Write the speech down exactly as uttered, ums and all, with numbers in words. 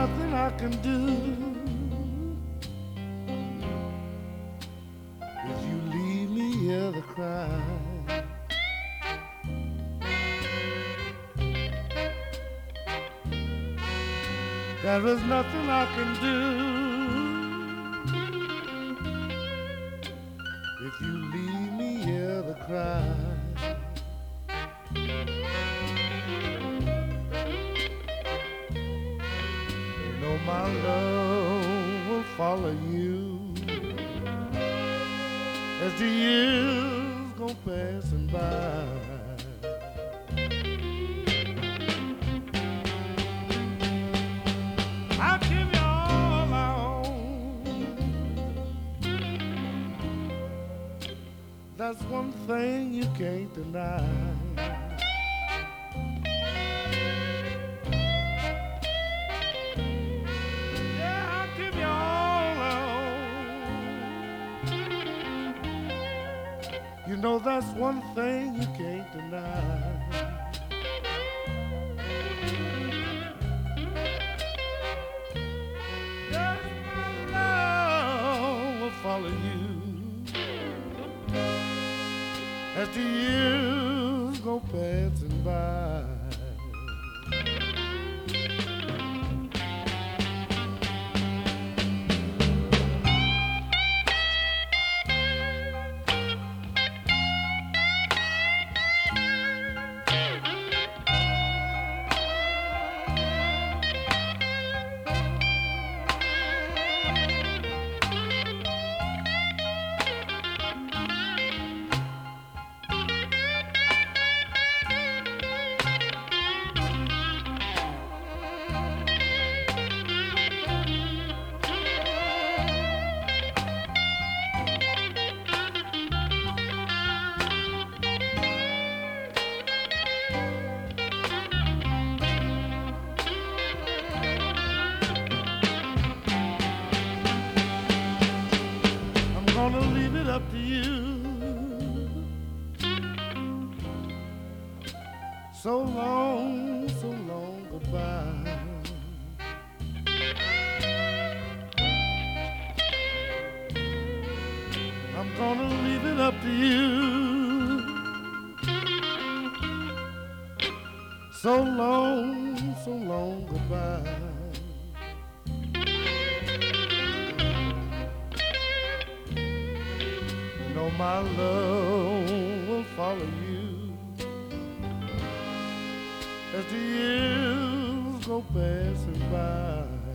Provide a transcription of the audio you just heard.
nothing I can do if you leave me here to cry. There is nothing I can do if you leave me here to cry. You know my love will follow you as the years go passing by. I'll give you all I own. That's one thing you can't deny. Yeah, I'll give you all I own. You know that's one thing you can't deny. Follow you as the years go passing by. I'm gonna leave it up to you. So long, so long, goodbye. I'm gonna leave it up to you. So long, so long, goodbye. Know my love will follow you as the years go passing by.